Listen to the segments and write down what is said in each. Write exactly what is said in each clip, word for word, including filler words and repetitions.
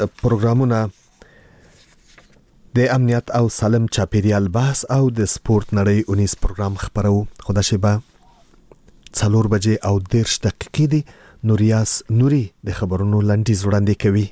پروګرامونه د امنیت او سالم چاپیریال بحث او د سپورت نړۍ اونیس پروګرام خبرو خدا شبا څلور بجې او دیرش دقیقې دي. نوریاس نوري د خبرونو لنډیز وړاندې کوي.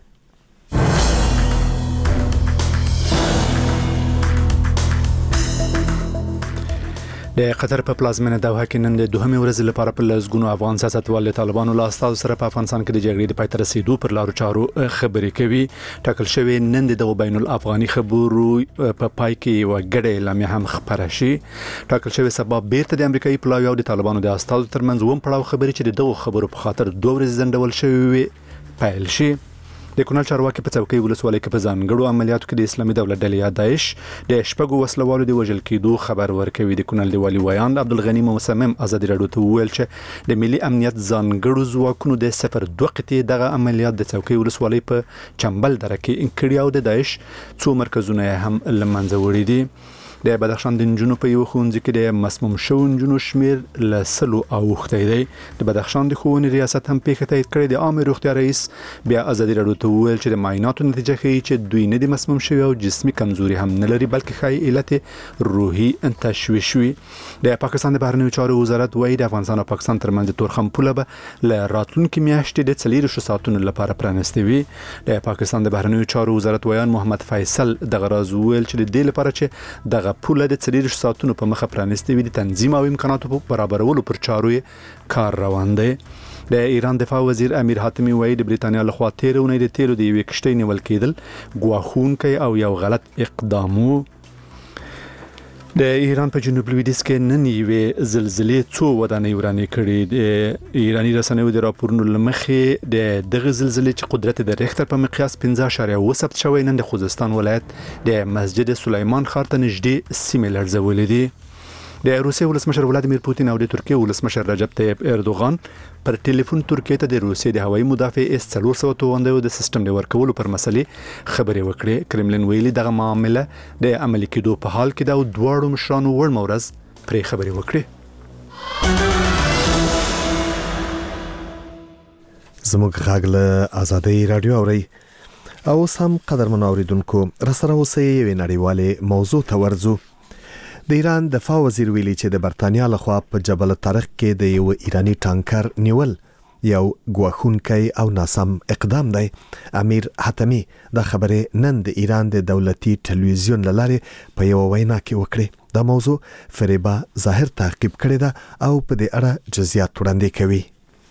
د قطر په پلازمینه دوحه کې نن د دوهمې ورځې لپاره په لږګونو افغان سیاستوالو طالبانو له استاد سره په افغانستان کې د جګړې د پای ته رسیدو پر لارو چارو خبرې کوي. ټاکل شوی نن د بین الافغاني خبرو په پای کې یو غړې اعلامیه هم خبره شي. ټاکل شوی سبب بیرته د امریکایي پلاوی او د طالبانو د استاد ترمنځ ووم پړاو خبرې چې دغه خبرو په خاطر دوه ورځې ځنډول شوی پیل شي. د کونړ چارواکي په څوکۍ ولسوالۍ کې په ځانګړو عملیاتو کې د اسلامي دولت ډلې یا داعش د شپږو وسلوالو د وژل کېدو خبر ورکوي. د کونړ د والي ویان عبدالغنی مصمم ازادي راډیو ته وویل چې د ملي امنیت ځانګړو ځواکونو د صفر دوه قطعې دغه عملیات د څوکۍ ولسوالۍ په چمبل دره کې کړي او د داعش څو مرکزونه هم له منځه وړي دي. د بدخشان د نجونو په یو ښوونځي کې د مسموم شوو نجونو شمیر له سلو اوښتی دی. د بدخشان د ښوونې ریاست هم پیښه تایید کړې. د عامه روغتیا رئیس بیا ازادي راډیو ته وویل چې د معایناتو نتیجه ښیي چې دوی نه د مسموم شوي او جسمي کمزوري هم نه لري بلکې ښایي علت روحي تشویش وي. د پاکستان د بهرنیو چارو وزارت وایي د افغانستان او پاکستان ترمنځ د تورخم پوله به له راتلونکي میاشتې د څلېرویشتو ساعتونو لپاره پرانیستې وي. د پاکستان د بهرنیو چارو وزارت ویان محمد فیصل دغه راز وویل چې د دې لپاره چې دغه پوله د څلېرویشتو ساعتونو په مخه پرانیستې وي د تنظیم او امکاناتو په برابرولو پر چارو کار روان دی. د ایران دفاع وزیر امیر حاتمی وایي د بریتانیا لخوا تیر اونۍ د تیلو د یوې کشتۍ نیول کېدل ګواښونکی او یو غلط اقدام و. د ایران په جنوب لویدیځ کې نن یوې زلزلې څو ودانۍ ورانې کړې. د ایراني رسنیو د راپورونو له مخې د دغه زلزلې چې قدرت د ریختر په مقیاس پنځه اعشاریه اوه ثبت شوی نن د خوزستان ولایت د مسجد سلیمان ښار ته نږدې سیمې لړزولې دي. د روسیې ولسمشر ولادیمیر پوتین او د ترکیې ولسمشر رجب طیب اردوغان پر ټلیفون ترکیې ته د روسیې د هوایي مدافع اس څلور سوه توغندیو د سیستم د ورکولو پر مسلې خبرې وکړې. کرملین ویلي دغه معامله د عملي کېدو په حال کې ده او دواړو مشرانو وړمه ورځ پرې خبرې وکړې. زموږ غږ له آزادۍ راډیو اورئ او اوس هم قدرمنو اوریدونکو راسره اوسئ یوې نړیوالې موضوع ته ورځو. د ایران دفاع وزیر ویلي چې د برتانیا لخوا په جبل الطارق کې د یو ایرانی ټانکر نیول یو ګواښونکی او ناسم اقدام دی. امیر حاتمی دا خبره نن د ایران د دولتي ټلویزیون لاره په یو وینا کې وکړه. دا موضوع فریبا ظاهر تعقیب کړی دا او په دې اړه جزئیات وړاندې کوي.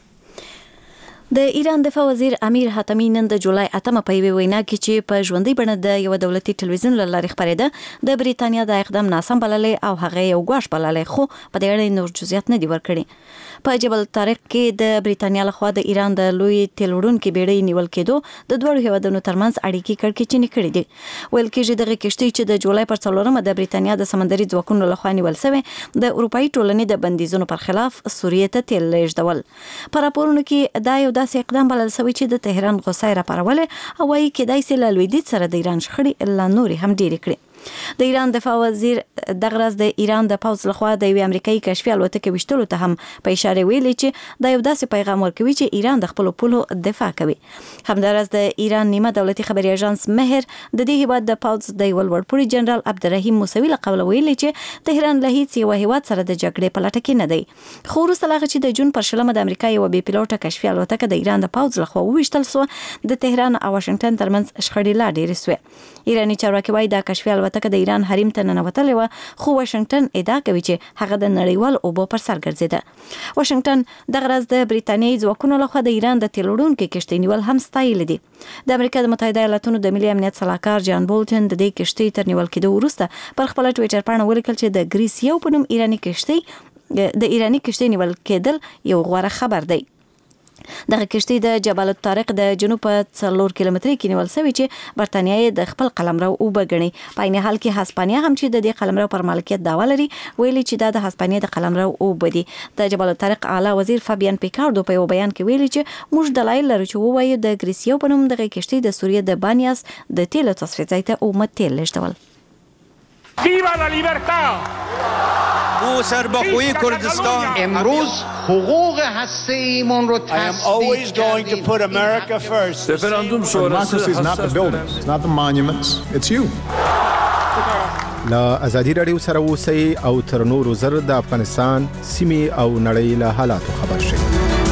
د ایران دفاع وزیر امیر حاتمی نن د جولای اتمه په یوه وینا کې چې په ژوندۍ بڼه د یو دولتي ټلویزیون لاره خبرېده د بریتانیا د اقدام ناسم بللی او هغه یو ګواښ بللی خو په دې اړه نور جزئیات نه دی ورکړي. په جبل الطارق کې د بریتانیا لخوا د ایران د لوی تیل وړونکي بیړۍ نیول کېدو د دوړو هیوادونو ترمنځ اړیکې کړکېچنې کړې دي. ویل کېږي دغه کشتۍ چې د جولای پر څلورمه د بریتانیا د سمندري ځواکونو لخوا نیول شوې د اروپایي ټولنې د بندیزونو پر خلاف سوریې ته تیل لیږدول. په راپورونو کې دا یو داسې اقدام بلل شوی چې د تهران غوسه راپارولې او وايي کېدای شي له لویدیځ سره د ایران شخړې لا نورې هم ډېرې کړي. د ایران دفاع وزیر دغه ورځ د ایران د پوځ لخوا د یوې امریکایي کشفي الوتکې وشتلو ته هم په اشاره ویلي چې دا یو داسې پیغام ورکوي چې ایران د خپل پولو دفاع کوي. همدارس د ایران نیمه دولتي خبري اژانس مهر د دې هیواد د پوځ د یو لوړپوړي جنرال عبدالرحیم موسوي له قوله ویلي چې تهران له هیڅ یو هیواد سره د جګړې په لټه کې نه دی. خو وروسته له هغه چې د جون پر شلمه د امریکا یو بې پیلوټه کشفي الوتکه د ایران د پوځ لخوا وویشتل سو د تهران او واشنگټن ترمنځ شخړې لا ډېرې سوې. ایراني چارواکي وايي دا کشفي الوتکه د ایران حریم ته ننوتلې وه خو واشنگټن ادعا کوي چې هغه د نړیوال اوبو پر سر ګرځېده. واشنگټن دغه ورځ د بریتانیایي ځواکونو لخوا د ایران د تیل وړونکي کشتۍ نیول هم ستایلې دي. د امریکا د متحده ایالاتونو د ملي امنیت سلاکار جان بولټن د دې کشتۍ تر نیول کېدو وروسته پر خپل ټویټر پاڼه ولیکل چې د ګریس یو په نوم ایراني کشتۍ د ایراني کشتۍ نیول کېدل یو غوره خبر دی. دغه کشتۍ د جبل الطارق د جنوب په څلور کیلومتري کې نیول شوې چې برتانیا د خپل قلمرو اوبه ګڼي. په عین حال کې هسپانیا هم چې د دې قلمرو پر مالکیت دعوه لري ویلي چې دا د هسپانیا د قلمرو اوبه دي. د جبل الطارق اعلی وزیر فابیان پیکاردو په یو بیان کې ویلي چې موږ دلایل لرو چې ووایو د ګریسیو په نوم دغه کشتۍ د سوریې د بانیاس د تیلو تصفیه ځای ته اومه تیل لیږدول. Viva la libertad! مو سربخوی کردستان امروز حقوق هسته ایمان رو تصدیق کردیم. Referendum sonrası Democracy is not the buildings, it's not the monuments, it's you. لا ازادي رادیو سره اوسئ او تر نورو زر د افغانستان سیمې او نړۍ له حالاتو خبر شئ.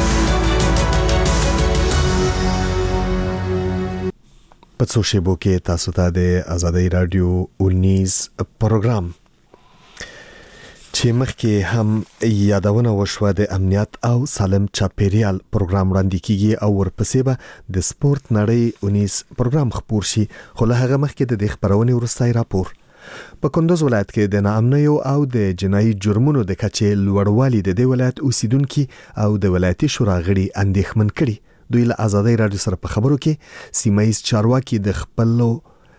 په څو شیبو کې تاسو ته د آزادۍ رادیو ونیز پروګرام چې مخکې هم یادونه وشوه د امنیت او سالم چاپیریال پروګرام وړاندې کیږي او ورپسې به د سپورت نړۍ ونیز پروګرام خپور شي، خو له هغه مخکې د دې خبرونې وروستی راپور. په کندوز ولایت کې د ناامنیو او د جنایي جرمونو د کچې لوړوالي د دې ولایت اوسیدونکو او د ولایتي شورا غړي اندېښمن کړي. دوی له آزادۍ رادیو سره په خبرو کې سیمایي چارواکي د خپل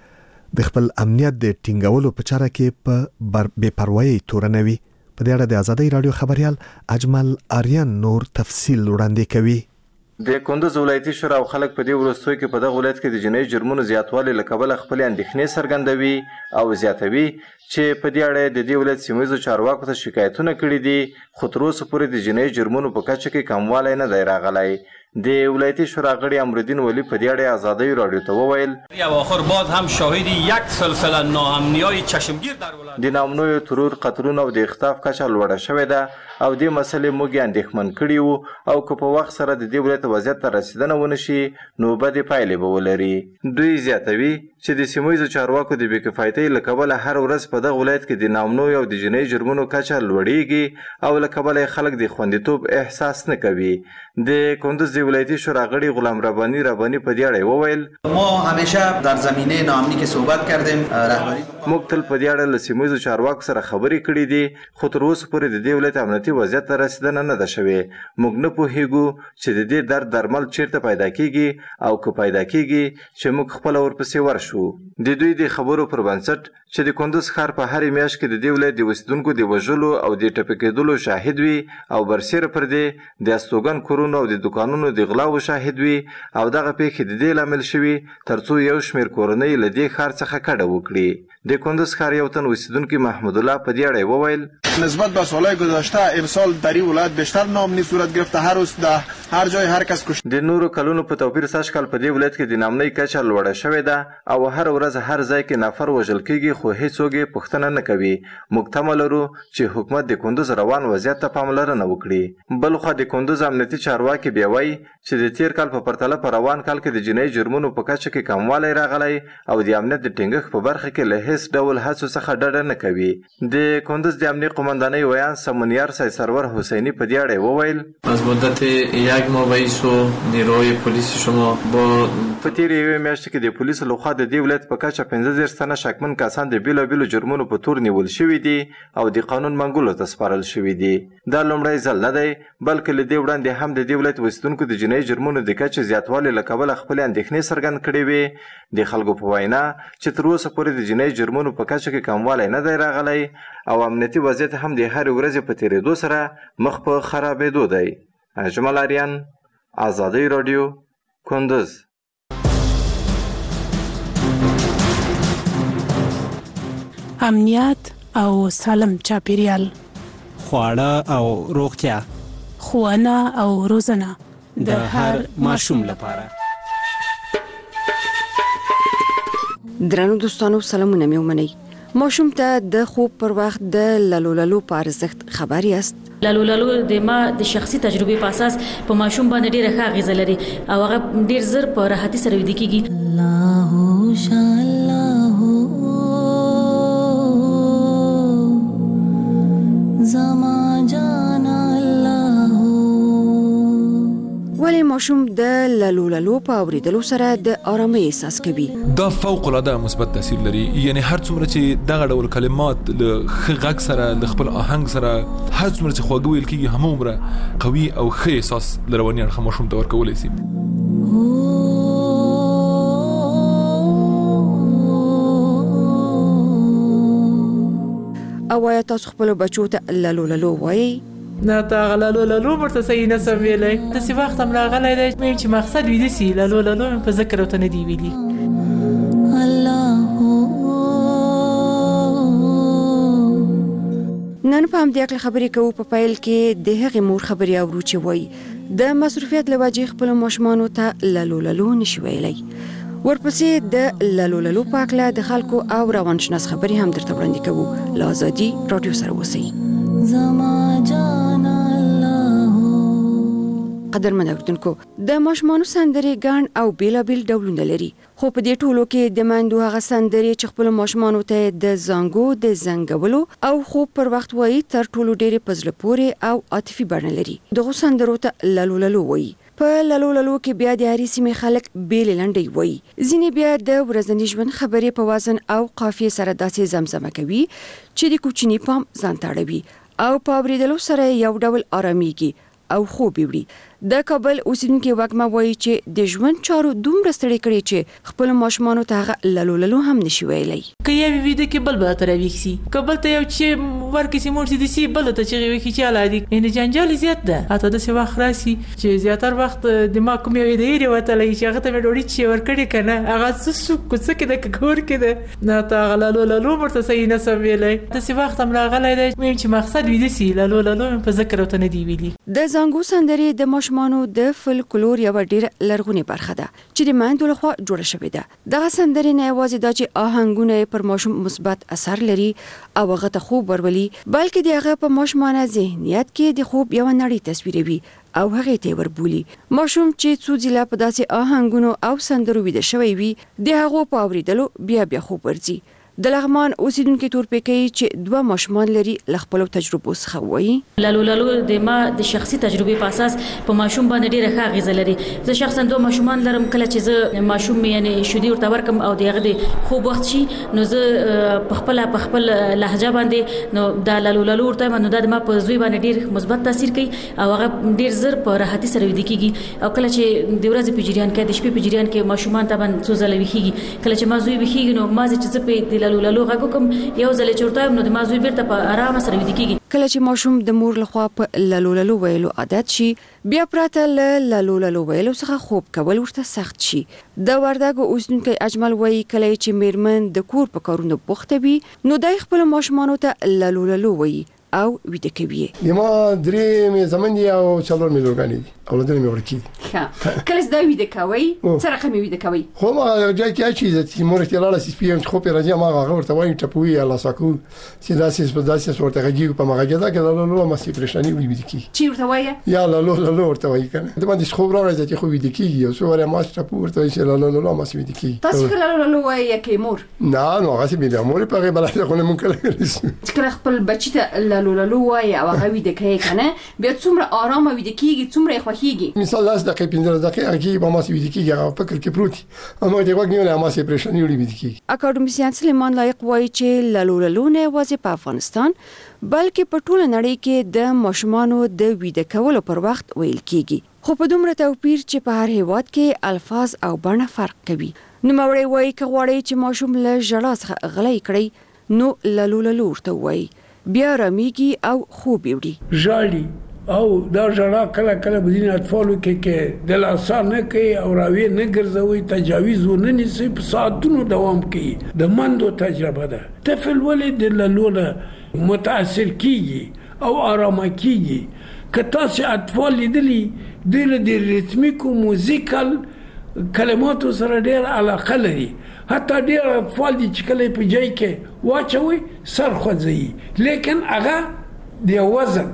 د خپل امنیت د ټینګولو په چاره کې په بے پروايي تورنوي. په دې اړه د آزادۍ رادیو خبريال اجمل آریان نور تفصیل وړاندې کوي. د کندوز ولایتي شورا او خلک په دې ورستوي کې په دغه ولایت کې د جنایي جرمونو زیاتوالی له کبله خپل اندېښنې څرګندوي او زیاتوي چې په دې اړه د دې ولایت سیمایي چارواکو ته شکایتونه کړي دي، خو تر اوسه پورې د جنایي جرمونو په کچه کې کموالی نه دی راغلی. د ولایتي شورا غړي امرالدین ولی په دې اړه آزادۍ رادیو ته وویل اواخر باز هم شاهد یک سلسله ناامنی‌های چشمگیر در ولایت د ناامنیو ترور قتلونو او د اختطاف کچه لوړه شوې ده او د مسلې موږ اندېښمن کړي وو او که په وخت سره د دې ولایت وضعیت ته رسیدنه ونشي نو بدې پایلې به ولري. دوی زیاتوي چې د سیمایي چارواکو د بې کفایتۍ له کبله هر ورځ په دغه ولایت کې د ناامنیو او د جنایي جرمونو کچه لوړیږي او له کبله خلک د خوندیتوب احساس نه کوي. د کندوز ولایتي شورا غړي غلام ربانی ربانی په دې اړه وویل ما همیشه در زمینه ناامنی که صحبت کردیم رهبری موږ تل په دې اړه له سیمایي چارواکو سره خبرې کړې دي، خو تر اوسه پورې د دې ولایت امنیتي وضعیت ته رسیدنه نه ده شوې. موږ نه پوهیږو چې د دې درد درمل چیرته پیدا کیږي او که پیدا کیږي چې موږ خپل ورپسې ورشو. د دوی د خبرو پر بنسټ چې د کندوز ښار په هرې میاشت کې د دې ولایت د اوسیدونکو د وژلو او د ټپي کېدلو شاهد وي او برسېره پر دې د استوګن کورونو او د دکانونو د غلاو شاهد وي او دغه پیښې د دې لامل شوي ترڅو یو شمېر کورنۍ له دې ښار څخه کډه وکړي. د کندوز ښار یو تن اوسیدونکي محمود الله په دې اړه وویل نسبت به سالهای گذشته امسال در این ولایت بیشتر ناامنی صورت گرفته، هر روز در هر جای هر کس کشته. د نورو کلونو په توپیر سږ کال په دې ولایت کې د ناامنۍ کچه لوړه شوې ده او هر ورځ هر ځای کې نفر وژل کیږي، خو هیڅوک یې پوښتنه نه کوي. موږ تمه لرو چې حکومت د کندوز روان وضعیت ته پاملرنه وکړي. بلخوا د کندوز امنیتي چارواکي بیا وایي چې د تیر کال په پرتله په روان کال کې د جنایي جرمونو په کچه کې کموالی راغلی او د امنیت د ټینګښت په برخه کې له هیڅ ډول هڅو څخه ډډه نه کوي. د کندوز د امنیت قماندانۍ ویان سمونیار سید سرور حسینی په دې اړه وویل از مدت یک ماه وایسو نیروی پلیس شما با په تیر یوې میاشتې کې د پولیسو لخوا د دې ولایت په کچه پنځه دېرش تنه شکمن کسان د بېلابېلو جرمونو په تور نیول شوي دي او د قانون منګولو ته سپارل شوي دي. دا لومړی ځل نه دی بلکې له دې وړاندې هم د دې ولایت اوسیدونکو د جنایي جرمونو د کچې زیاتوالي له کبله خپلې اندېښنې څرګند کړې وې. د خلکو په وینا چې تر اوسه پورې د جنایي جرمونو په کچه کې کموالی نه دی راغلی او امنیتي وضعیت هم د هرې ورځې په تېرېدو سره مخ په خرابېدو دی. اجمل آریان، آزادۍ رادیو، کندوز. امنیت او سالم چاپیریال، خواړه او روغتیا، ښوونه او روزنه د هر ماشوم لپاره. درنو دوستانو سلامونه مې ومنئ. ماشوم ته د خوب پر وخت د لالو لالو په ارزښت خبر یاست؟ لالو لالو د ما د شخصي تجربې په اساس په ماشوم باندې ډیره ښه اغیزه لري او هغه ډیر زر په راحتي سره ویده کیږي. الله شالله زما جان الله. ولی ماشوم د لالو لالو په اوریدلو سره د آرامۍ احساس کوي. دا فوق العاده مثبت تاثیر لري. یعنی هر څومره چې دغه ډول کلمات له ښه غږ سره له خپل آهنګ سره هر څومره چې خواږه ویل کېږي همومره قوي او ښه احساس له رواني اړخه ماشوم ته ورکولی شي. او آیا تاسو خپل بچو ته لالو لالو وایي؟ نه تا لالو لالو ورته صحیح نه سم ویلی. داسې وخت هم راغلی دی چې مقصد ویده سي لالو لالو مې په ذکر ورته نه دي ویلي. نن په همدې اړه خبرې کوو په پیل کې د هغې مور خبرې اورو چې وایي د مصروفیت له وجې خپلو ماشومانو ته للو للو نشي ویلی. ورپسې د للو للو په هکله د خلکو او روانشناس خبرې هم درته وړاندې کوو. له ازادي راډیو سره اوسئ. قدرمن اوریدونکو، د ماشومانو سندرې ګڼ او بیلابیل ډولونه لري، خو په دې ټولو کې د میندو هغه سندرې چې خپلو ماشومانو ته د زانګو د زنګولو او خوب پر وخت وایي تر ټولو ډېرې په زړه پورې او عاطفي بڼه لري. دغو سندرو ته للو للو وایي. په للو للو کې بیا د هرې سیمې خلک بیلې لنډۍ وایي. ځینې بیا د ورځني ژوند خبرې په وزن او قافیې سره داسې زمزمه کوي چې د کوچني پام ځان ته اړوي او په اورېدلو سره یو ډول آرامیږي او خوب وړي. د کابل اوسیدونکو وګما وایي چې د ژوند چارو دومره ستړي کړي چې خپل ماشومانو ته هغه للو للو هم نشي ویلی. که یو ویده کې بل به تر ویکسي کابل ته یو چې ورکې مورتي دي سي بل ته چې ویکي چې علادي ان جنجال زیات ده. اته د سی وخت راسي چې زیاتر وخت د ما کوم یو دی ری وته لای چې هغه ته ډوډۍ چې ورکړي کنه هغه څه کوڅه کې د کور کې ده نه تا للو للو مرته صحیح نه سم ویلی. د سی وخت هم راغلی دی مې چې مقصد ویده سي للو للو په ذکر وته نه دی ویلي. د زنګو سندرې د ماشومانو د فولکلور یو ډېر لرغونې برخه ده چې د میندو لخوا جوړه شوې ده. دغه سندرې نه یوازې دا چې آهنګونه پر ماشوم مثبت اثر لري او هغه ته خوب ورولي، بلکې د هغه په ماشومانه ذهنیت کې د خوب یو نړۍ تصویروي او هغه ته وربولي. ماشوم چې څو ځله په داسې آهنګونو او سندرو ویده شوی وي د هغو په اورېدلو بیا بیا خوب ورځي. د لغمان اوسیدونکو تورپیکۍ چې دوه ماشومان لري له خپلو تجربو څخه وایي. للو للو د ما د شخصي تجربې په اساس په ماشوم باندې ډیره ښه اغیزه لري. زه شخصا دوه ماشومان لرم. کله چې زه ماشوم یعنی شودي ورته ورکم او دغه د خوب وخت شي نو زه په خپل په خپل لهجه باندې نو د للو للو ورته نو د ما په زوی باندې ډیر مثبت تاثیر کوي او هغه ډیر زر په راحتي سره ویده کیږي. او کله چې د ورځې په جریان کې د شپې په جریان کې ماشومان ته باندې څو ځله ویخيږي. کله چې ما زوی ویخيږي نو ما چې زه په للو للو غږ کوم یو ځل چورتایم نو د ما زوی بیرته په آرام سره ویده کیږي. کله چې ماشوم د مور لخوا په للو للو ویلو عادت شي بیا پراته له للو للو ویلو څخه خوب کول ورته سخت شي. د وردګو اوسیدونکو اجمل وایي کله چې میرمن د کور په کارونو بوخته وي نو د خپل ماشومانو ته للو للو وایي او ویده کوي. یما درې مې زمون دي او څلور مې لورګانی دي اولادونه مې ورکی. ښه کله زدا ویده کوي څه رقم ویده کوي؟ خو ما ځای کې چې چې مور ته لاله سپی هم خو په راځي ما هغه ورته وایي ټپوي الله ساکو چې داسې په داسې ورته غږی په مغه دا کې لالو ما سي پرېشاني ویده کی. چې ورته وایي یا لالو لالو ورته وایي کنه د باندې خو راځي چې خو ویده کیږي او سو ورته ما ټپو ورته وایي چې لالو لالو ما سي ویده کی. تاسو کله لالو وایي کې مور؟ نه نو هغه سي بیا مور په غیبه راځي خو نه مونږ کله کله خپل بچی ته لالو لالو وایي او هغه ویده کوي کنه بیا څومره آرام ویده کیږي څومره خوښیږي. مثال لاس دقیقې پنځه دقیقې کې به ما سي ویده کیږي هغه فکر کې پروت اما دغه وګ نه ما سي پرېشاني ویده کیږي. اکاډمیسین سلیمان لایق وایي چې لالو لالو نه یوازې په افغانستان بلکې په ټوله نړۍ کې د ماشومانو د ویده کولو پر وخت ویل کیږي، خو په دومره توپیر چې په هر هیواد کې الفاظ او بڼه فرق کوي. نوموړی وایي که غواړئ چې ماشوم له ژړا څخه غلی کړئ نو لالو لالو ورته وایي بیا رامیږي او خوب وړي. ژاړي او دا ژړا کله کله بدین اطفالو کې کې د لاس نه کوي او راوي نه ګرځوي تجاوز ونه نیسي په ساعتونو دوام کوي. د مندو تجربه ده. طفل ولې د لالو متاثر کیږي او آرام کیږي. که تاسو اطفال لیدلی د ریتمیکو موزیکل کلماتو سره ډیر علاقه لري. حتی ډیر اطفال دي چې کله په جای کې واچوي سر خوځي لیکن هغه د وزن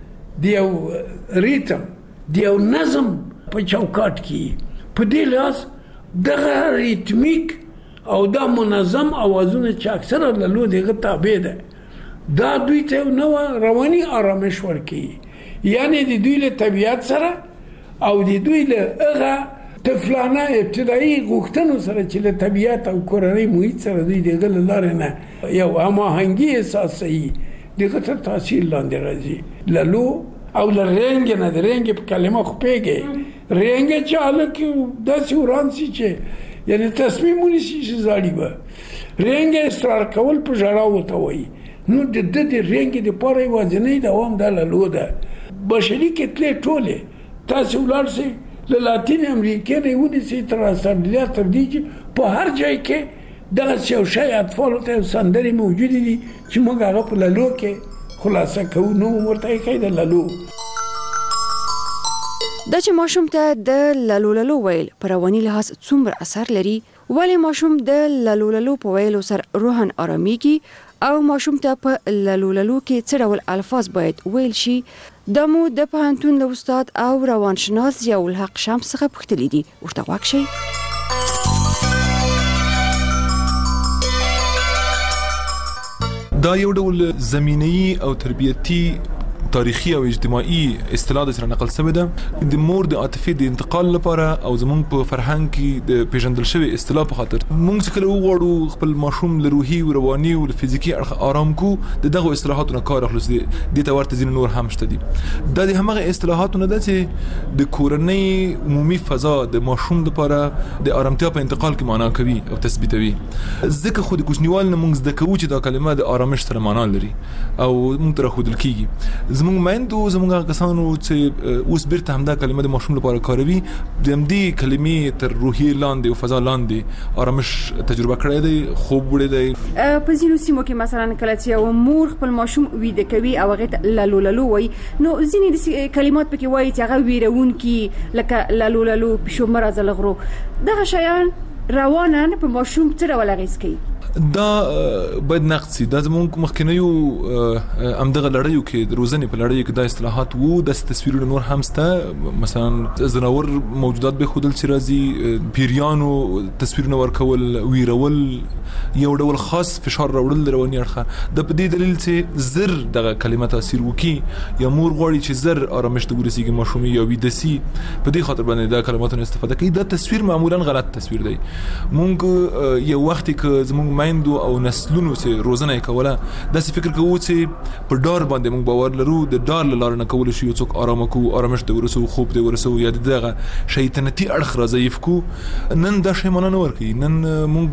د ریتم د نظم په چوکاټ کې په دې لاس دغه ریتمیک او دا منظم اوازونه چې اکثره له دغه تابع ده دا دوی ته نو رواني آرامش ورکي. یعنی د دوی له طبيعت سره او د دوی له هغه طفلانه ابتدایي غوښتنو سره چې له طبيعت او کورنۍ محیط سره دوی دغه لاره نه یو هماهنګي احساسي دغه تر تاثیر لاندې راځي. لالو او لرنګ نه درنګ په کلمه خو پیږي رنګ چاله کې داسې ورانسي چې یعنی تصمیم ونیسي چې زاړي به رنګ اصرار کول په ژړا وته وایي. نو د دې رنګ د پاره وځنې دوام د لالو ده. بشري کتلې ټوله تاسو ولرسي له لاتین امریکا نه ونیسي تر استرالیا تر دې په هر ځای کې دا یو شی اطفال ته سندري موجود دي چې موږ هغه په لالو کې خلاصه کوو نو ورته یې د لالو دا چې ماشوم ته د لالو لالو ویل په رواني لحاظ څومره اثر لري، ولې ماشوم د لالو لالو په ویلو سره روحاً آرامیږي او ماشوم ته په لالو لالو کې څه ډول الفاظ باید ویل شي، دا مو د پوهنتون له استاد او روانشناس ضیاء الحق شمس څخه پوښتلي دي. ورته غوږ شئ. دا یو ډول زمینی او تربیتی تاریخي او اجتماعي اصطلاح د سره نقل شوی ده د مور د عاطفي د انتقال لپاره او زمونږ په فرهنګ کې د پیژندل شوی اصطلاح په خاطر مونږ چې کله وغواړو خپل ماشوم له روحي او رواني او فزیکی اړخ آرام کو د دغه اصطلاحاتو کار اخلو دي ته ورته ځین نور هم شته دي. دا د همغه اصطلاحاتو نه ده چې د کورنۍ عمومي فضا د ماشوم لپاره د آرامتیا په انتقال کې معنا کوي او تثبیتوي. ځکه خو د کوچنیوال نه مونږ د کوو چې دا کلمه د آرامش سره معنا لري او مونږ تر خودل کیږي. زمونږ مندو زمونږ کسانو چې اوس بیرته همدا کلمه د ماشوم لپاره کاروي د همدې کلمې تر روحي لاندې او فضا لاندې آرامش تجربه کړی دی، خوب وړی دی. په ځینو سیمو کې مثلا کله چې یو مور خپل ماشوم ویده کوي او هغه لالو لالو وایي، نو ځینې کلمات پکې وایي چې هغه ویرونکي لکه لالو لالو پیشو مرزه لغرو، دغه شیان رواناً په ماشوم څه ډول اغیز کوي؟ دا باید نقد سي. دا زمونږ مخکنیو همدغه لړیو کې د روزنې په لړیو کې دا اصطلاحات وو، داسې تصویرونه نور هم شته. مثلا ځناور موجودات به ښودل چې راځي، پیریانو تصویرونه ورکول، ویرول، یو ډول خاص فشار راوړل د رواني اړخه. د په دې دلیل چې زر دغه کلمه تاثیر وکړي یا مور غواړي چې زر آرامش ته ورسیږي ماشوم یا ویده سي، په دې خاطر باندې دا کلماتونه استفاده کوي. دا تصویر معمولا غلط تصویر دی. مونږ یو وخت کې زمونږ مایندو او نسلونو چې روزنه کوله داسې فکر کوو چې په ډار باندې موږ باور لرو، د ډار له لارې نه کولی شو یو څوک آرامه کو، آرامش ته ورسو، خوب ته ورسو یا دغه شیطنتي اړخ را ضعیف کو. نن دا شی معنا نه ورکوي. نن موږ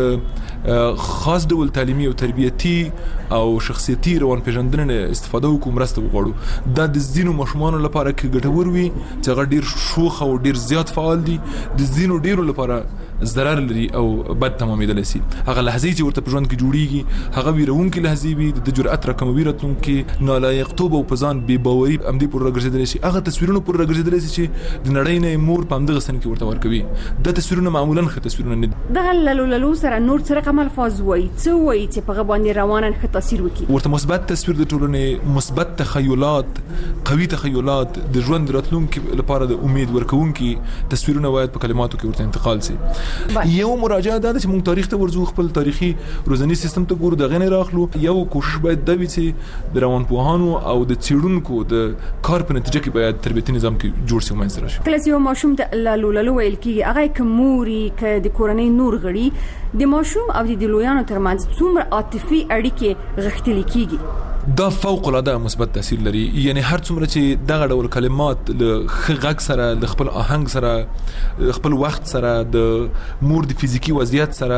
باید خاص ډول تعلیمي او تربیتي او شخصیتي روان پیژندنې استفاده وکړو، مرسته وغواړو. دا د ځینو ماشومانو لپاره کې ګټور وي چې هغه ډیر شوخ او ډیر زیات فعال دي، د ځینو ډیرو لپاره ضرر لري او بد تمامېدلی شي. هغه لحظې چې ورته په ژوند کې جوړیږي هغه ویرونکې لحظې وي، د جرأت راکموي راتلونکي نالایقتوب او په ځان بې باوري همدې پورې راګرځېدلی شي. هغه تصویرونه پورې راګرځېدلی شي چې د نړۍ نه مور په همدغه سن کې ورته ورکوي. دا تصویرونه معمولا ښه تصویرونه نه دي. دغه لالو لالو سره نور څه رقم الفاظ وایي، څه وایي چې په هغه باندې رواناً ښه تاثیر وکړي؟ ورته مثبت تصویر د ټولنې، مثبت تخیلات، قوي تخیلات، د ژوند راتلونکي لپاره د امید ورکوونکي تصویرونه باید په کلماتو کې ورته انتقال شي. یو مراجعه دا چې موږ تاریخ ته ورځو، خپل تاریخي روزنی سیستم ته ګورو، دغه نه راخلو. یو کوشش باید دا وي چې د روانپوهانو او د څېړونکو د کار په نتیجه کې باید تربیتي نظام کې جوړ شي، منځ راشي. کله چې یو ماشوم ته لالو لالو ویل کېږي، هغه که موري که د کورنۍ نور غړي، د ماشوم او د لویانو ترمنځ څومره عاطفي اړیکې غښتلې کېږي؟ دا فوق العاده مثبت تاثیر لري. یعنی هر څومره چې دغه ډول کلمات له ښه غږ سره، د خپل آهنګ سره، خپل وخت سره، د مور د فزیکی وضعیت سره،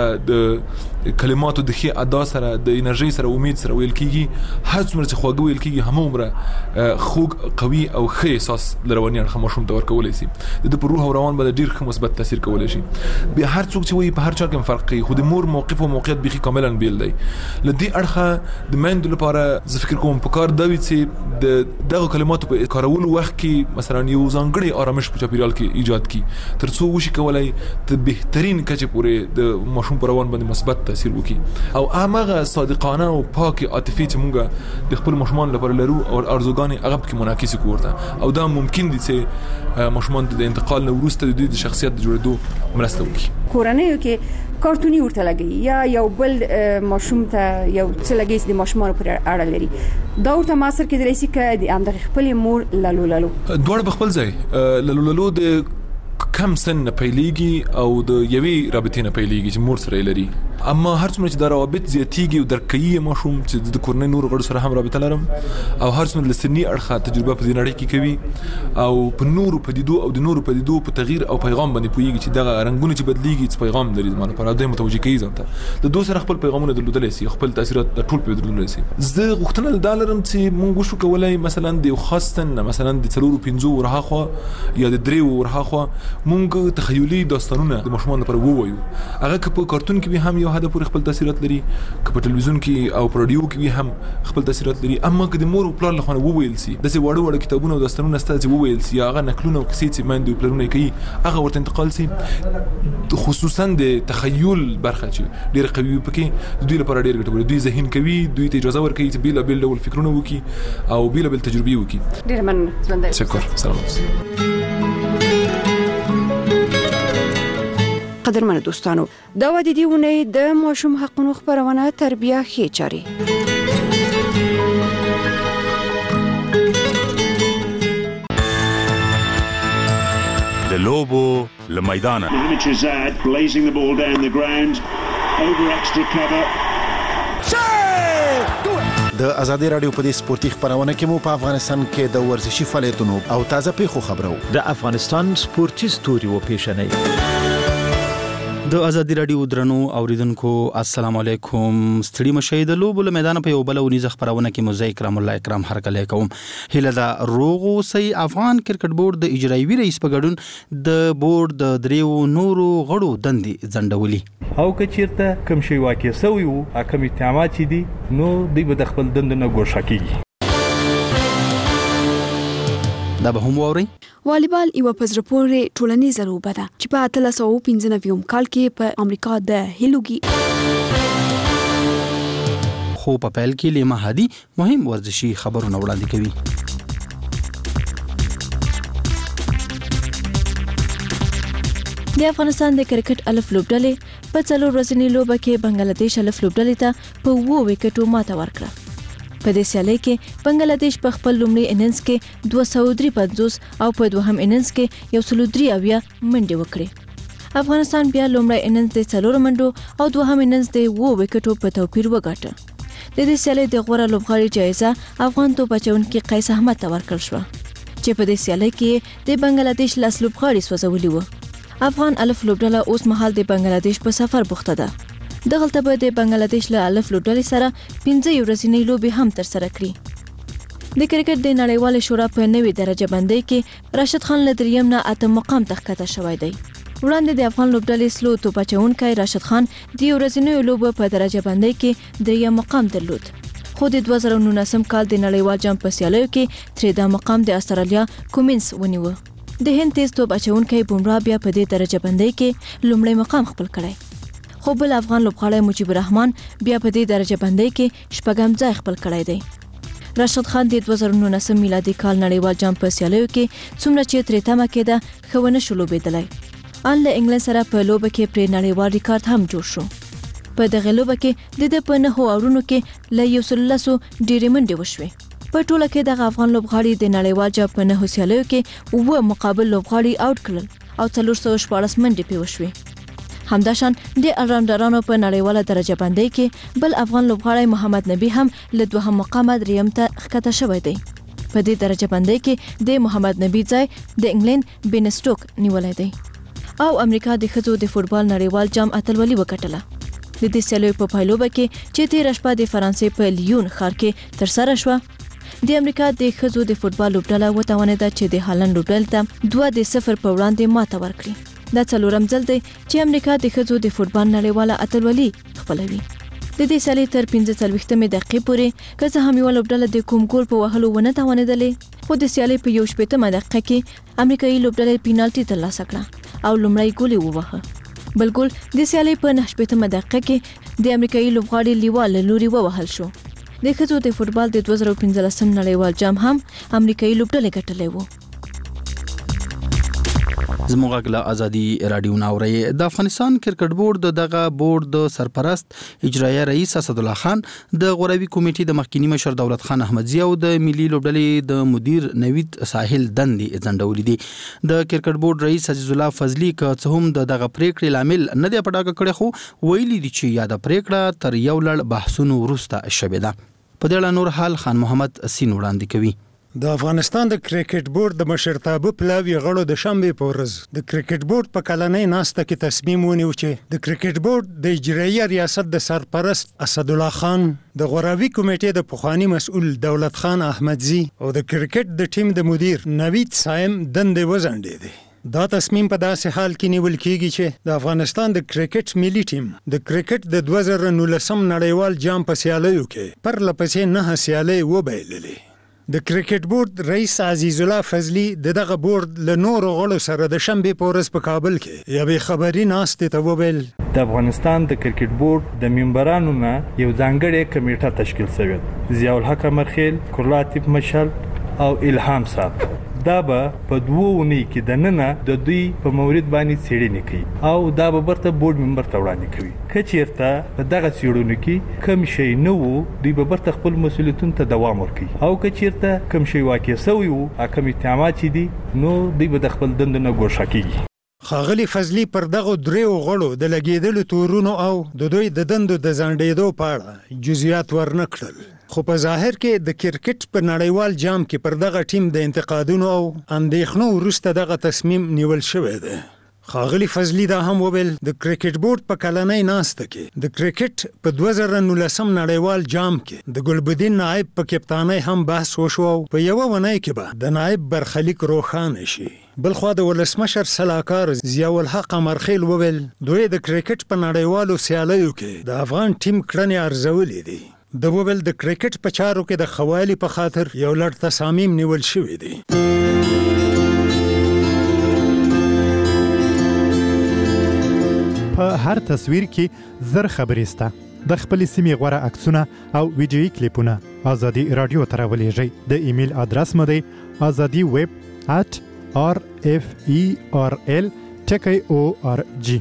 د کلماتو د ښه ادا سره، د انرژي سره، امید سره ویل کیږي، هر څومره چې خواږه ویل کیږي همومره خوږ، قوي او ښه احساس لرواني اړخ ماشوم ته ورکولی شي. د په روح او روان باندې ډیر ښه مثبت تاثیر کولی شي. بیا هر څوک چې وایي په هر چا کې فرق کوي، خو د مور موقف او موقعیت بيخي کاملا بیل دی. لدې اړخه د میندو لپاره زه فکر کوم په کار دا وي چې د دغه کلماتو په کارولو وخت کې مثلا یو ځانګړی آرامش په چاپیریال کې ایجاد کړي، ترڅو وشي کولای ته بهترین کچې پورې د ماشوم پر روان باندې مثبت تاثیر وکړي. او هغه صادقانه او پاک عاطفي چې موږ د خپل ماشومان لپاره لرو او ارزوګانې هغه کې منعکس کوورته، او دا ممکن دي چې ماشومان د انتقال نه وروسته د دوی د شخصیت د جوړېدو مرسته وکړي. کورنیو کې کارتونی ورته لګي یا یو بل ماشوم ته یو څه لګي چې د ماشومان پر اړه لري، دا ورته ماسر کې درېسي کې د امدغه خپل مور لالو لالو دوړ بخپل ځای لالو لالو د کم سن نه پیلېږي او د یوې رابطې نه پیلېږي چې مور سره لري. اما هر څومره چې دا روابط زیاتېږي او درک کوي ماشوم چې د کورنۍ نور غړو سره هم رابطه لرم، او هر څومره له سني اړخه تجربه په دې نړۍ کې کوي او په نورو پدیدو او د نورو پدیدو په تغییر او پیغام باندې پوهېږي چې دغه رنګونه چې بدلېږي څه پیغام لري زما لپاره، دا متوجه کوي ځان ته. د دوی سره خپل پیغامونه درلودلی شي، خپل تاثیرات ټول پرې درلودلی شي. زه غوښتنه دا لرم چې موږ وشو کولی مثلا د یو خاص سن مثلا د څلورو پنځو ورهاخوا یا د درېو ورهاخوا مونږ تخیلي داستانونه د ماشومان لپاره ووایو هغه که په کارتون کې به هم یو حد پورې خپل تاثیرات لري که په ټلویزیون کې او په رادیو کې به هم خپل تاثیرات لري اما که د مور او پلار لخوا وویل سي د څه وړو وړو کتابونه او داستانونه ستاسو وویل سي هغه نقلونه او کیسې چې ماندې او پلرونه کوي هغه ورته انتقال سي خصوصا د تخیل برخه چې ډیر قوي پکې دوی لپاره ډیر ګټور دوی ذهن کوي دوی ته اجازه ورکوي چې بیل بیل ډول فکرونه وکړي او بیل بیل تجربې وکړي ډیر مننه ژوندۍ شکر سلام قدرمن دوستانو دا و د دې ونې د ماشوم حقونو خبرونه تربیه ښې چاري د لوبو له میدانه Mohamed blazing the ball down the ground over extra cover د ازادي رادیو په دې سپورتي خبرونه کې مو په افغانستان کې د ورزشي فعالیتونو او تازه پیښو خبرو د افغانستان سپورتي ستوري و پیښنې د ازادي رادیو درنو اوریدونکو السلام علیکم ستړي مشه د لوبو له میدان په یو بل ونیزه خبرونه کې مزای کرام الله اکرام هرکلی کوم هله دا روغو سي افغان کرکټ بورډ د اجرایي رئیس په ګډون د بورډ د دریو نورو غړو دندې ځنډولي او که چیرته کوم شی واقع سوی وو حکم اتهامات چې دي نو دوی به د خپل دند نه ګوښه کیږي دا به هم ووري والیبال یو پزرپورې ټولنیزه لوبه ده چې په اتلس سوه پنځه نوي کال کې په امریکا د هیلوګي خو په پیل کې لیما هادي مهم ورزشي خبرونه وړاندې کوي د افغانستان د کرکټ الف لوبډلې په څلور ورځنۍ لوبه کې بنگلاديش الف لوبډلې ته په وو وکټو ماته ورکړه په دې سیالۍ کې بنگلاديش په خپل لومړي اننګز کې دوه سوه درې پنځوس او په دوهم اننګز کې یو سل درې اویا منډې وکړې افغانستان بیا لومړی اننګز د څلور منډو او دوهم اننګز د وو وکټو په توپیر وګاټه د دې سیالۍ د غوره لوبغاړي جایزه افغان توپ اچونکي قیس احمد ته ورکړل شوه چې په دې سیالۍ کې د بنگلاديش لاس لوبغاړي سوځولي وو افغان الف لوبډله اوس مهال د بنگلاديش په سفر بوخته ده دغلته به د بنگلاديش له الف لوبډلې سره پنځه ورځنۍ لوبې هم تر سره کړي د کرکټ د نړیوال شورا په نوې درجه بندۍ کې راشد خان له دریم نه اتم مقام ته ښکته شوی دی وړاندې د افغان لوبډلې سلو توپ اچونکی راشد خان د ورځنۍ لوبو په درجه بندۍ کې دریم مقام درلود خو د دوه زره نولسم کال د نړیوال جام په سیالیو کې تریدا مقام د استرالیا کومینز ونیو د هند تیز توپ اچونکی بومرا بیا په دې درجه بندۍ کې لومړی مقام خپل کړی خو بل افغان لوبغاړی مجيب الرحمن بیا په دې درجه بندۍ کې شپږم ځای خپل کړی دی راشد خان د دوه زره نولسم میلادي کال نړیوال جام په سیالیو کې څومره چې ترې تمه کېده ښه ونه شو لوبېدلی ان له انګلند سره په لوبه کې پرې نړیوال ریکارډ هم جوړ شو په دغه لوبه کې د د په نهو اورونو کې له یو سل لسو ډېرې منډې وشوې په ټوله کې دغه افغان لوبغاړي د نړیوال جام په نهو سیالیو کې اووه مقابل لوبغاړي آوټ کړل او څلور سوه شپاړس منډې پرې وشوې همداشان د الراونډرانو په نړیواله درجه بندۍ کې بل افغان لوبغاړی محمد نبی هم له دوهم مقامه دریم ته ښکته شوی دی په دې درجه بندۍ کې د محمد نبی ځای د انګلند بین سټوک نیولی دی او امریکا د ښځو د فوټبال نړیوال جام اتلولي وګټله د دې سیالیو په پایلوبه کې چې تېره شپه د فرانسې په لیون ښار کې ترسره شوه د امریکا د ښځو د فوټبال لوبډله وتوانېده چې د هالند لوبډلې ته دوه د صفر په وړاندې ماته ورکړي دا څلورم ځل دی چې امریکا د ښځو د فوټبال نړیواله اتلولي خپلوي د دې سیالۍ تر پنځه څلوېښتمې دقیقې پورې که څه هم یوه لوبډله د کوم ګول په وهلو ونه توانېدلې خو د سیالۍ په یو شپېتمه دقیقه کې امریکایي لوبډلې پینالټي ترلاسه کړه او لومړی ګول یې ووهه بل ګول د سیالۍ په نهه شپېتمه دقیقه کې د امریکایي لوبغاړي لیوا له لوري ووهل شو د ښځو د فوټبال د دوه زره پنځلسم نړیوال جام هم امریکایي لوبډلې ګټلی وو زموږ غلا ازادي رادیو ناوړي د افغانستان کرکټ بورډ دغه بورډ د سرپرست اجرایي رئیس اسد الله خان د غوروي کمیټې د مخکینی مشر دولت خان احمدزي او د ملي لوبډلې د مدیر نوید ساحل دندې ځنډولې دي د کرکټ بورډ رئیس عزیز الله فضلی که څه هم دغه پریکړې لامل نه دی پټاکه کړی خو ویلي دي چې یاده پریکړه تر یو لړ بحثونو وروسته شوې ده په دې اړه نور حال خان محمد سین وړاندې کوي د افغانستان د کرکټ بورډ د مشرتابه پلاوی غړو د شنبه په ورځ د کرکټ بورډ په کلنۍ ناسته کې تصمیم ونیو چې د کرکټ بورډ د اجرایي ریاست د سرپرست اسد الله خان د غوروي کمیټې د پخوانی مسؤل دولت خان احمدزي او د کرکټ د ټیم د مدیر نوید سایم دندې وزنډې دي دا تصمیم په داسې حال کې نیول کیږي چې د افغانستان د کرکټ ملي ټیم د کرکټ د دوه زره نولسم نړیوال جام په سیالیو کې پر لپسې نه سیالي وبایللې. د کرکټ بورډ رئیس عزیز الله فضلی د دغه بورډ له نورو غړو سره د شنبې په ورځ په کابل کې یوې خبري ناستې ته وویل د افغانستان د کرکټ بورډ د ممبرانو نه یو ځانګړې کمیټه تشکیل شوې ده. ضیاء الحق مرخیل، کورلاتیف مشل او الهام صاحب دا به په دوه اونۍ کې د ننه د دوی په مورید باندې څېړنې کوي او دا به برته بورډ ممبر ته وړاندې کوي. که چیرته په دغه څېړنو کې کم شی نه وو دوی به برته خپل مسؤلیتونو ته دوام ورکوي او که چیرته کم شی واقع سوی وو حکم اتهامات چې دي نو دوی به د خپل دندو نه ګوښه کیږي. ښاغلي فضلي پر دغه دریو غړو د لګېدلو تورونو او د دوی د دندو د ځنډېدو په اړه جزئیات ورنه کړل، خو په ظاهر کې د کرکټ په نړیوال جام کې پر دغه ټیم د انتقادونو او اندېښنو وروسته دغه تصمیم نیول شوی دی. ښاغلي فضلي دا هم وویل د کرکټ بورډ په کلنۍ ناسته کې د کرکټ په دوه زره نولسم نړیوال جام کې د ګلبدین نایب په کپتانۍ هم بحث وشو او په یوه ونۍ کې به د نایب برخلیک روښانه شي. بلخوا د ولسمشر سلاکار ضیاء الحق مرخیل وویل دوی د کرکټ په نړیوالو سیالیو کې د افغان ټیم کړنې ارزولې دي. د وویل د کرکټ په چارو کې د خوالي په خاطر یو لړ تصامیم نیول شوي دي. په هر تصویر کې زر خبرې سته. د خپلې سیمې غوره عکسونه او ویډیویي کلیپونه ازادي رادیو ته راولېږئ. د ایمیل ادرس مو دی ازادي ویب ات آر اف ای آر ال ټکی او آر جی.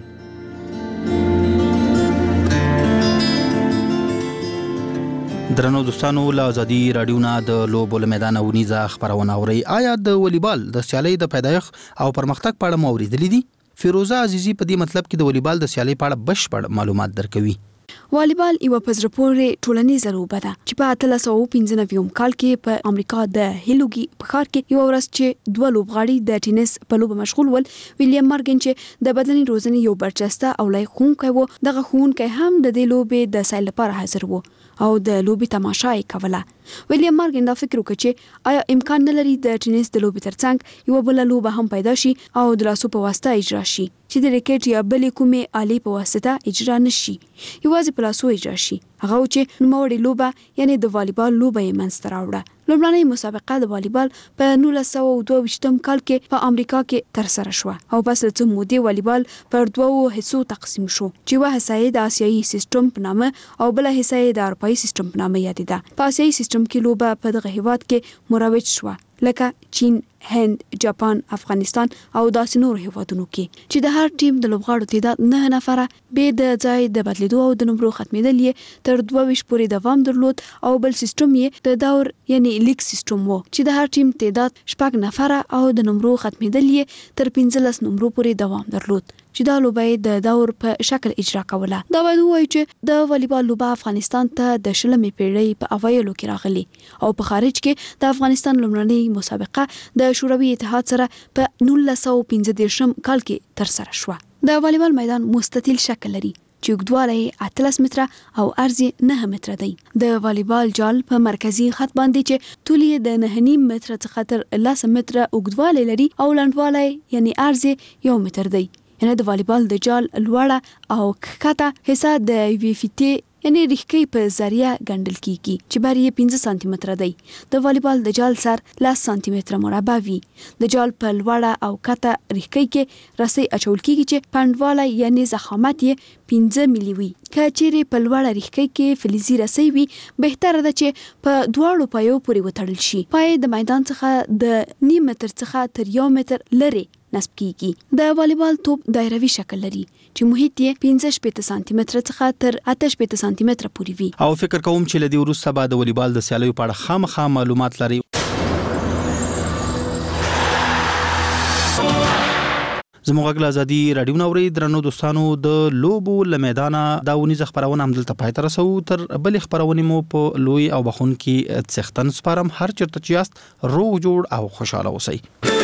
درنو دوستانو له ازادي رادیو نه د لوبو له میدانه ونیزه خبرونه اورئ. آیا د والیبال د سیالۍ د پیدایښت او پرمختګ په اړه مو اورېدلي دي؟ فیروزه عزیزی په دې مطلب کې د والیبال د سیالۍ په اړه بشپړ معلومات درکوي. والیبال یو په زړه پورې ټولنیزه لوبه ده چې په اتلس سوه پنځه نوي کال کې په امریکا د هیلوګي په ښار کې یو ورځ چې دوه لوبغاړي د ټینس په لوبه مشغول ول، ویلیام مارګن چې د بدني روزنې یو برجسته او لایق ښوونکی و، دغه ښوونکی هم د دې لوبې د سیل لپاره حاضر و او د لوبې تماشا یې کوله. ویلیام مارګن دا فکر وکړ چې آیا امکان نه لري د ټینس د لوبې ترڅنګ یو بل لوبه هم پیدا شي او د لاسو په واسطه اجرا شي چې د ریکټ یا بلې کومې آلې په واسطه اجرا نشي، یوازې په لاسو اجرا شي. هغه چې نوموړې لوبه یعنی د والیبال لوبه یې منځته راوړه. لومړنۍ مسابقه د والیبال په نولس سوه دوه ویشتم کال کې په امریکا کې ترسره شوه او پس له څه مودې والیبال پر دوو حصو تقسیم شو چې یوه حصه یې د آسیایي سیسټم په نامه او بله حصه یې د اروپایي سیسټم په نامه یادېده. په آسیایي سیسټم کې لوبه په دغه هیواد کې مروج شوه لکه چین، هند، جاپان، افغانستان او داسې نور هیوادونو کې چې د هر ټیم د لوبغاړو تعداد نه نفره به د ځای د بدلیدو او د نمرو ختمېدل یې تر دوه ویشت پورې دوام درلود او بل سیستم یې د دور یعنی لیګ سیستم وو چې د هر ټیم تعداد شپږ نفره او د نمرو ختمېدل یې تر پنځلس نمرو پورې دوام درلود چې دا لوبه د دور په شکل اجرا کوله. دا باید ووایو چې د والیبال لوبه افغانستان ته د شلمې پیړۍ په اوایلو کې راغلي او په خارج کې د افغانستان لومړنۍ مسابقه د شوروي اتحاد سره په نولس سوه پنځه دېرشم کال کې ترسره شوه. د والیبال میدان مستطیل شکل لري چې اوږدوالی اتلس متره او عرض یې نهه متره دی. د والیبال جال په مرکزي خط باندې چې طول یې د نهه نیم متره څخه تر لس متره اوږدوالی لري او لنډوالی یعنی عرض یې یو متر دی. یعنی د والیبال د جال لوړه او کښته حصہ د یوې فیتې یعنی ریښکۍ په ذریعه ګنډل کیږي چې بر یې پنځه سانتي متره دی. د والیبال د جال سر لس سانتي متره مربع وي. د جال په لوړه او کښته ریښکۍ کې رسۍ اچول کیږي چې پنډوالی یعنی ضخامت یې پنځه ملي وي. که چیرې په لوړه ریښکۍ کې فلزي رسۍ وي بهتره ده چې په دواړو پایو پورې وتړل شي. پای د میدان څخه د نیم متر څخه تر یو متر لرې نصب کیږي. د والیبال توپ دایروي شکل لري چې محیط یې پنځه شپېته سانتي متره څخه تر اته شپېته سانتي متره پورې وي. او فکر کوم چې لدی وروسته به د والیبال د سیالیو په اړه خامخا معلومات لري. زموږ غږ ازادي رادیو نوري درنو دوستانو د لوبو له میدانه دا ونیزه خبرونه همدلته پای ته رسو. تر بل خبرونه مو په لوی او بخون کې څښتن سپارم. هر چرته چې یاست روغ جوړ او خوشاله اوسئ.